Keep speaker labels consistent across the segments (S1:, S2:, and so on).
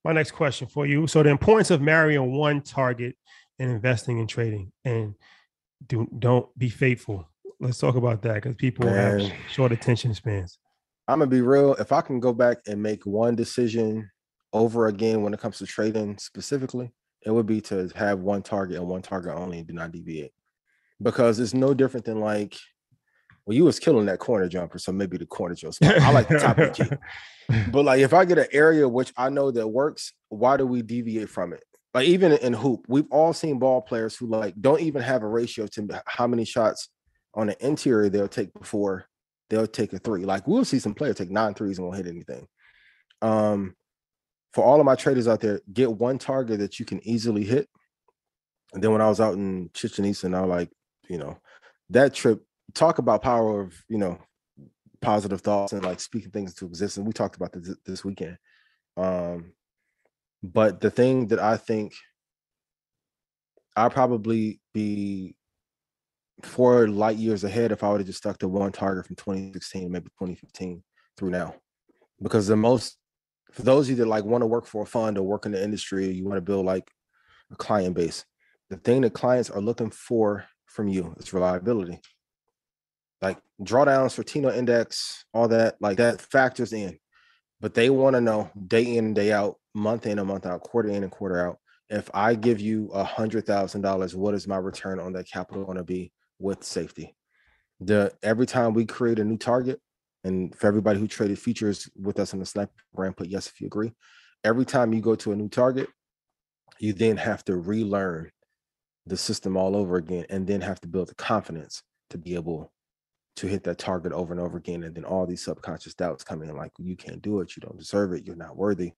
S1: my next question for you. So the importance of marrying one target and investing in trading, and don't be faithful. Let's talk about that because people have
S2: Man,
S1: short attention spans.
S2: I'm gonna be real. If I can go back and make one decision over again when it comes to trading specifically, it would be to have one target and one target only and do not deviate. Because it's no different than like, well, you was killing that corner jumper, so maybe the corner's your spot. I like the top of the key. But like if I get an area which I know that works, why do we deviate from it? Like even in hoop, we've all seen ball players who like don't even have a ratio to how many shots on the interior they'll take before they'll take a three. Like we'll see some players take 9 threes and won't hit anything. Um, for all of my traders out there, get one target that you can easily hit. And then when I was out in Chichen Itza, I was like, you know, that trip, talk about power of, positive thoughts and like speaking things into existence. We talked about this weekend. Um, but the thing that I think I'll probably be 4 light years ahead if I would have just stuck to one target from 2016, maybe 2015 through now. Because for those of you that like want to work for a fund or work in the industry, you want to build like a client base, the thing that clients are looking for from you is reliability. Like drawdowns for Tino index, all that, like that factors in. But they want to know day in and day out, month in and month out, quarter in and quarter out. If I give you $100,000, what is my return on that capital going to be with safety? Every time we create a new target, and for everybody who traded futures with us in the Sniper program, put yes if you agree. Every time you go to a new target, you then have to relearn the system all over again, and then have to build the confidence to be able to hit that target over and over again. And then all these subconscious doubts come in like, you can't do it, you don't deserve it, you're not worthy.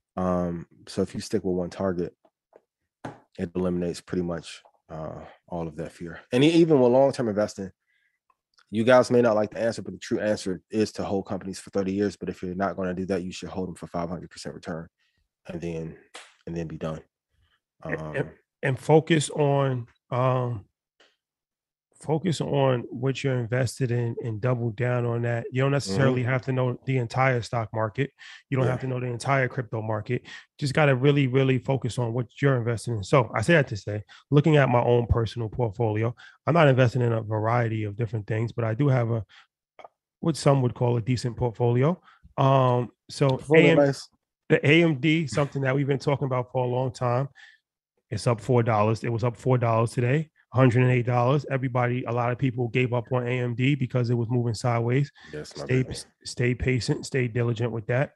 S2: So if you stick with one target, it eliminates pretty much all of that fear. And even with long-term investing, you guys may not like the answer, but the true answer is to hold companies for 30 years. But if you're not going to do that, you should hold them for 500% return and then be done.
S1: and, and focus on what you're invested in and double down on that. You don't necessarily have to know the entire stock market. You don't have to know the entire crypto market. Just got to really, really focus on what you're investing in. So I say that to say, looking at my own personal portfolio, I'm not investing in a variety of different things, but I do have what some would call a decent portfolio. So the AMD, something that we've been talking about for a long time, it's up $4. It was up $4 today. $108. A lot of people gave up on AMD because it was moving sideways.
S2: Yes,
S1: stay patient, stay diligent with that.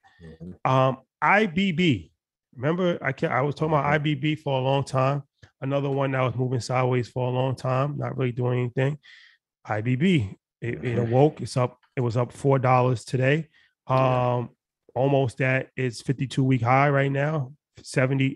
S1: IBB. Remember, I was talking about IBB for a long time. Another one that was moving sideways for a long time, not really doing anything. IBB. It awoke. It's up. It was up $4 today. Almost at its 52-week high right now. $72,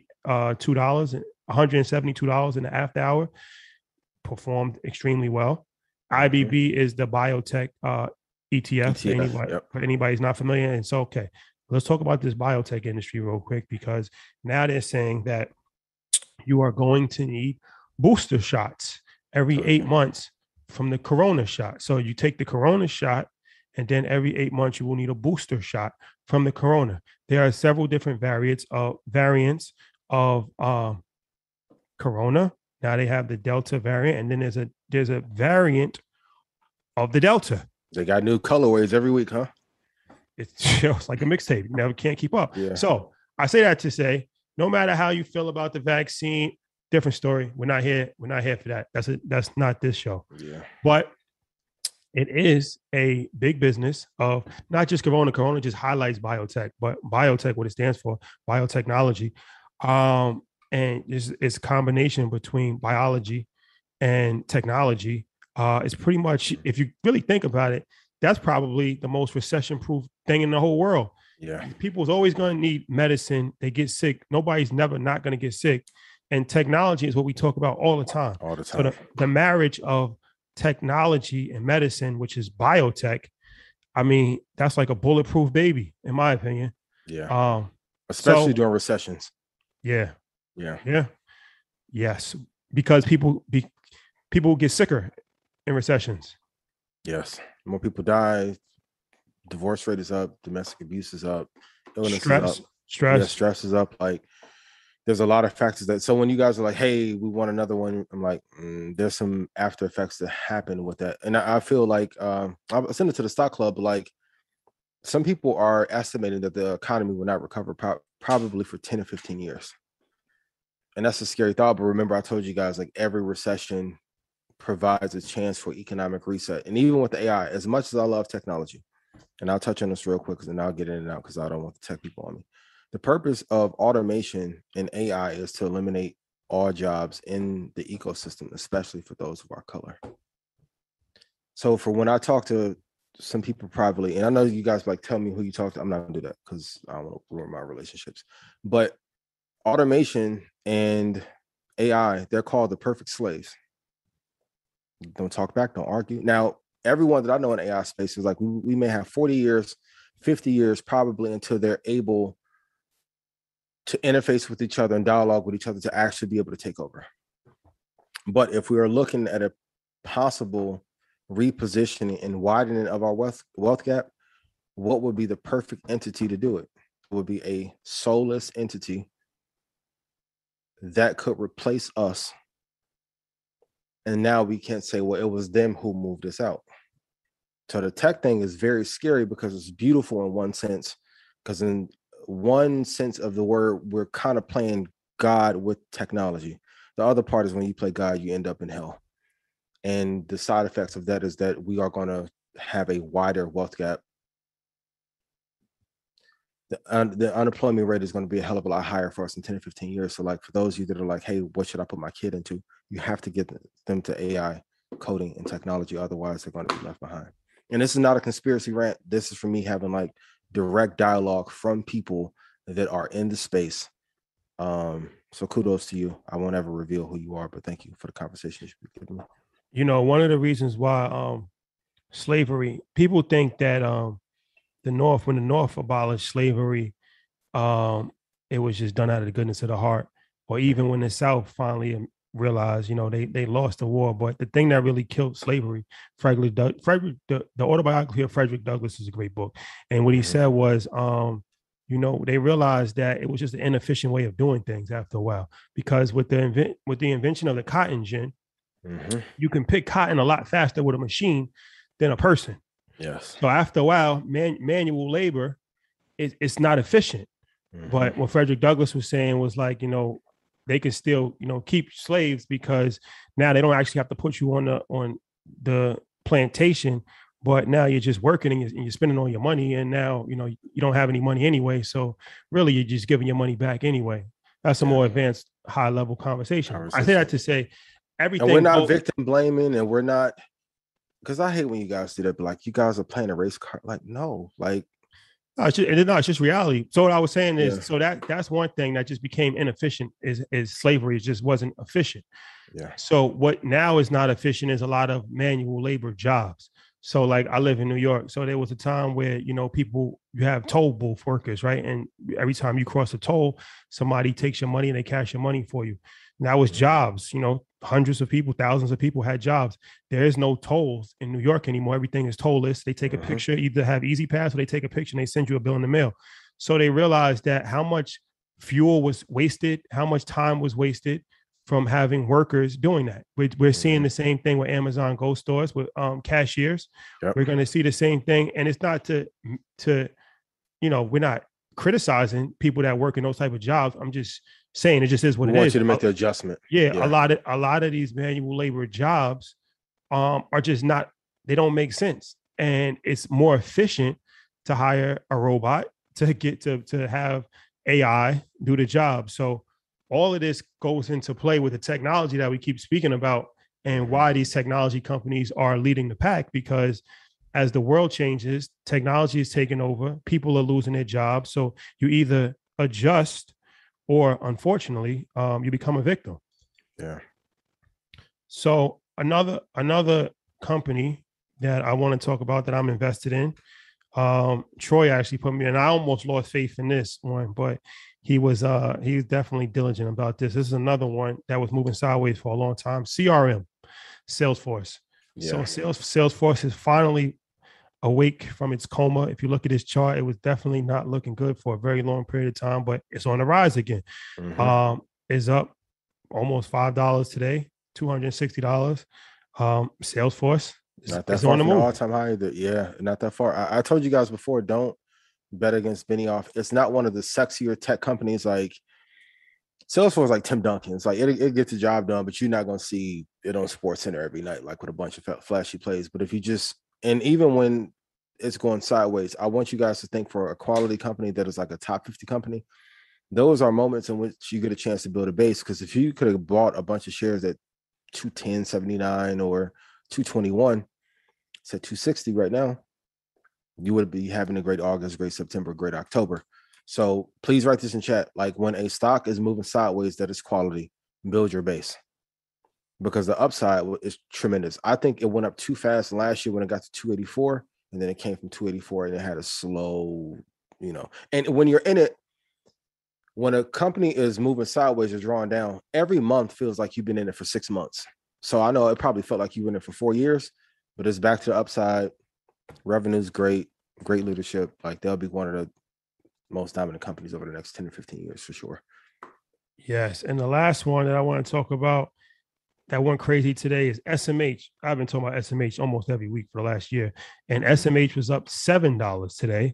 S1: $172 in the after hour. Performed extremely well. IBB is the biotech ETF. For anybody who's not familiar. And so, okay, let's talk about this biotech industry real quick, because now they're saying that you are going to need booster shots every 8 months from the corona shot. So you take the corona shot, and then every 8 months you will need a booster shot from the corona. There are several different variants of corona. Now they have the Delta variant, and then there's a variant of the Delta.
S2: They got new colorways every week, huh?
S1: It's like a mixtape. You never can't keep up.
S2: Yeah.
S1: So I say that to say, no matter how you feel about the vaccine, different story. We're not here for that. That's not this show.
S2: Yeah.
S1: But it is a big business of not just corona. Corona just highlights biotech, but biotech, what it stands for, biotechnology. And it's a combination between biology and technology. It's pretty much, if you really think about it, that's probably the most recession-proof thing in the whole world.
S2: Yeah.
S1: People's always going to need medicine. They get sick. Nobody's never not going to get sick. And technology is what we talk about all the time.
S2: All the time.
S1: So the marriage of technology and medicine, which is biotech, I mean, that's like a bulletproof baby, in my opinion.
S2: Yeah. Especially during recessions.
S1: Yeah.
S2: Yeah.
S1: Yeah. Yes. Because people get sicker in recessions.
S2: Yes. More people die. Divorce rate is up. Domestic abuse is up. Illness
S1: stress,
S2: is up.
S1: Stress.
S2: Yeah, stress is up. Like there's a lot of factors that. So when you guys are like, "Hey, we want another one," I'm like, there's some after effects that happen with that, and I feel like I'll send it to the stock club. But like some people are estimating that the economy will not recover probably for 10 or 15 years, and that's a scary thought. But remember, I told you guys like every recession provides a chance for economic reset, and even with the AI, as much as I love technology, and I'll touch on this real quick, and I'll get in and out because I don't want the tech people on me. The purpose of automation and AI is to eliminate all jobs in the ecosystem, especially for those of our color. So for when I talk to some people privately, and I know you guys like tell me who you talk to, I'm not gonna do that because I don't want to ruin my relationships. But automation and AI, they're called the perfect slaves. Don't talk back, don't argue. Now, everyone that I know in AI space is like, we may have 40 years, 50 years, probably until they're able to interface with each other and dialogue with each other to actually be able to take over. But if we are looking at a possible repositioning and widening of our wealth gap, what would be the perfect entity to do it? It would be a soulless entity that could replace us. And now we can't say, well, it was them who moved us out. So the tech thing is very scary because it's beautiful in one sense, because in one sense of the word, we're kind of playing God with technology. The other part is when you play God, you end up in hell. And the side effects of that is that we are going to have a wider wealth gap. The unemployment rate is going to be a hell of a lot higher for us in 10 or 15 years. So like for those of you that are like, hey, what should I put my kid into? You have to get them to AI coding and technology. Otherwise, they're going to be left behind. And this is not a conspiracy rant. This is for me having like direct dialogue from people that are in the space. So kudos to you. I won't ever reveal who you are, but thank you for the conversation you've given me.
S1: You know, one of the reasons why slavery, people think that the North, when the North abolished slavery, it was just done out of the goodness of the heart. Or even when the South finally realized, you know, they lost the war. But the thing that really killed slavery, the autobiography of Frederick Douglass is a great book. And what he said was, you know, they realized that it was just an inefficient way of doing things after a while. Because with the invention of the cotton gin, you can pick cotton a lot faster with a machine than a person.
S2: Yes.
S1: So after a while, manual labor, it's not efficient. But what Frederick Douglass was saying was like, you know, they can still, you know, keep slaves because now they don't actually have to put you on the plantation, but now you're just working and you're spending all your money, and now, you know, you don't have any money anyway. So really, you're just giving your money back anyway. That's a more advanced, high level conversation. I say that to say everything.
S2: And we're not victim blaming, and we're not, because I hate when you guys do that, but like you guys are playing a race card. Like, no, like
S1: it's just reality. So what I was saying is, so that's one thing that just became inefficient is slavery. It just wasn't efficient.
S2: Yeah.
S1: So what now is not efficient is a lot of manual labor jobs. So like I live in New York. So there was a time where, you know, you have toll booth workers, right? And every time you cross a toll, somebody takes your money and they cash your money for you. And that was jobs, you know, hundreds of people, thousands of people had jobs. There is no tolls in New York anymore. Everything is tollless. They take a picture, either have Easy Pass or they take a picture and they send you a bill in the mail. So they realized that how much fuel was wasted, how much time was wasted from having workers doing that. We're seeing the same thing with Amazon Go stores with cashiers. Yep. We're going to see the same thing. And it's not to, you know, we're not criticizing people that work in those type of jobs. I'm just saying it just is what it is.
S2: We want you to make the adjustment.
S1: Yeah. A lot of these manual labor jobs are just not, they don't make sense. And it's more efficient to hire a robot to get to have AI do the job. So all of this goes into play with the technology that we keep speaking about and why these technology companies are leading the pack, because as the world changes, technology is taking over, people are losing their jobs. So you either adjust or unfortunately, you become a victim.
S2: Yeah.
S1: So another company that I want to talk about that I'm invested in, Troy actually put me in. I almost lost faith in this one, but he was definitely diligent about this. This is another one that was moving sideways for a long time. CRM, Salesforce. Yeah. So Salesforce is finally awake from its coma. If you look at this chart, it was definitely not looking good for a very long period of time, but it's on the rise again. Is up almost $5 today, $260. Salesforce
S2: not that far from the all-time high either. Yeah, not that far. I told you guys before, don't bet against Benioff. It's not one of the sexier tech companies. Like Salesforce, like Tim Duncan. It's like it gets the job done, but you're not going to see it on SportsCenter every night, like with a bunch of flashy plays. But if you just, and even when it's going sideways, I want you guys to think for a quality company that is like a top 50 company. Those are moments in which you get a chance to build a base. Because if you could have bought a bunch of shares at 210.79 or 221, it's at 260 right now, you would be having a great August, great September, great October. So please write this in chat. Like when a stock is moving sideways, that is quality, build your base, because the upside is tremendous. I think it went up too fast last year when it got to 284, and then it came from 284 and it had a slow, and when you're in it, when a company is moving sideways or drawing down, every month feels like you've been in it for 6 months. So I know it probably felt like you were in it for 4 years, but it's back to the upside. Revenue's great leadership. Like they'll be one of the most dominant companies over the next 10 to 15 years for sure.
S1: Yes. And the last one that I want to talk about that went crazy today is SMH. I've been talking about SMH almost every week for the last year. And SMH was up $7 today.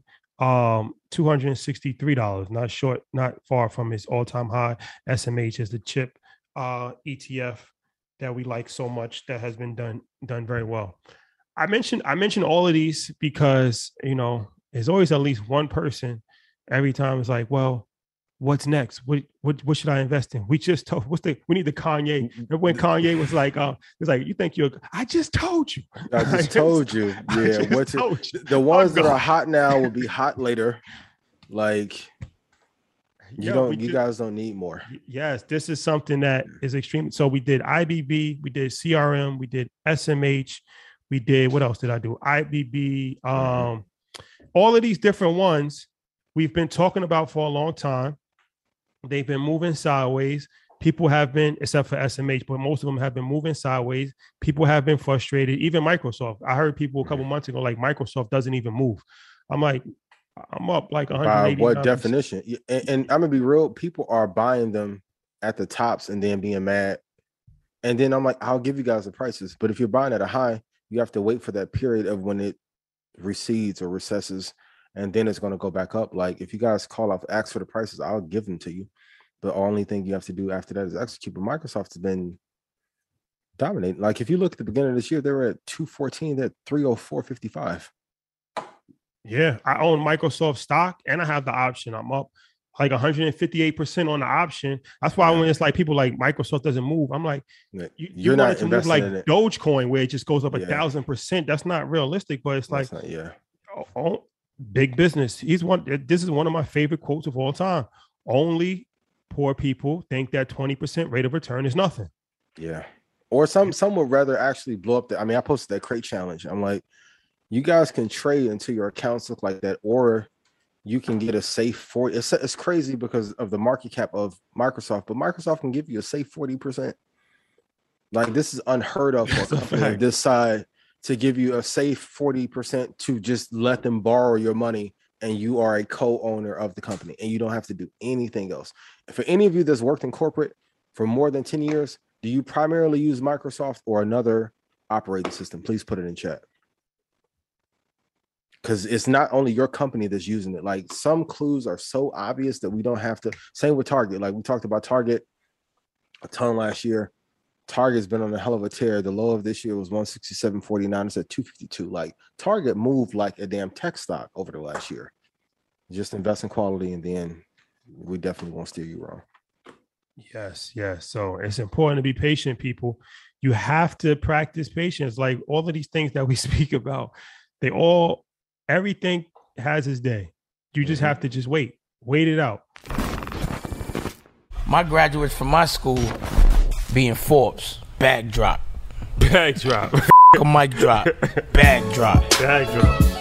S1: $263, not far from its all-time high. SMH is the chip ETF that we like so much that has been done very well. I mentioned all of these because there's always at least one person every time it's like, well, what's next? What should I invest in? We just told we need the Kanye. When Kanye was like, it's like, you think I just told you.
S2: I just told you. Yeah. The ones that are hot now will be hot later. Like you guys don't need more.
S1: Yes, this is something that is extreme. So we did IBB, we did CRM, we did SMH, we did, what else did I do? IBB, all of these different ones we've been talking about for a long time. They've been moving sideways. People have been, except for SMH, but most of them have been moving sideways. People have been frustrated. Even Microsoft. I heard people a couple months ago, like Microsoft doesn't even move. I'm like, I'm up like 180.
S2: By what definition? And I'm gonna be real. People are buying them at the tops and then being mad. And then I'm like, I'll give you guys the prices. But if you're buying at a high, you have to wait for that period of when it recedes or recesses, and then it's going to go back up. Like if you guys ask for the prices, I'll give them to you. The only thing you have to do after that is execute. But Microsoft has been dominating. Like if you look at the beginning of this year, they were at 214, they're at 304.55.
S1: Yeah, I own Microsoft stock and I have the option. I'm up like 158% on the option. That's why when it's like people like Microsoft doesn't move, I'm like, you're not to move like Dogecoin where it just goes up 1,000%. That's not realistic, but it's like, big business. This is one of my favorite quotes of all time. Only poor people think that 20% rate of return is nothing.
S2: Yeah. Or some would rather actually blow up I posted that crate challenge. I'm like, you guys can trade until your accounts look like that, or you can get a safe 40. It's crazy because of the market cap of Microsoft, but Microsoft can give you a safe 40%. Like this is unheard of for a company on this side to give you a safe 40% to just let them borrow your money, and you are a co-owner of the company and you don't have to do anything else. For any of you that's worked in corporate for more than 10 years, do you primarily use Microsoft or another operating system? Please put it in chat. Because it's not only your company that's using it. Like some clues are so obvious that we don't have to. Same with Target. Like we talked about Target a ton last year. Target's been on a hell of a tear. The low of this year was 167.49. It's at 252. Like Target moved like a damn tech stock over the last year. Just invest in quality, and then we definitely won't steer you wrong.
S1: Yes. So it's important to be patient, people. You have to practice patience. Like all of these things that we speak about, everything has its day. You just have to just wait it out.
S3: My graduates from my school being Forbes, bag drop.
S1: A mic drop.
S3: Bag drop.
S1: Bag drop.